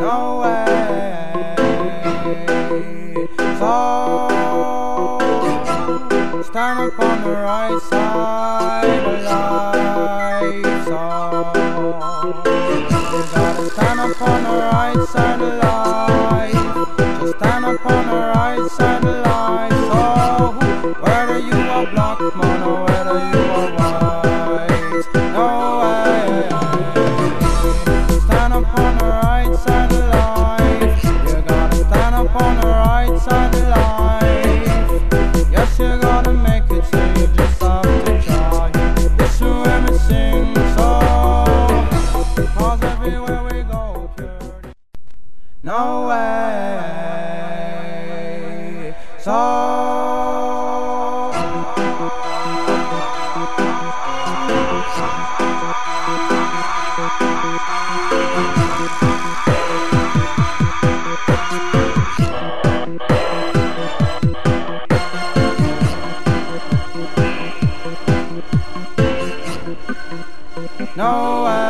no way. So stand up on the right side of life. So you gotta stand up on the right side of life. Just stand up on the right side of life. So whether you are black man or whether you are white, no way. Stand up on the right side of life. You gotta stand up on the right side of life. Yes, you gotta make it, so you just have to try. This is where we sing, so cause everywhere we go, pure. No way. So no way.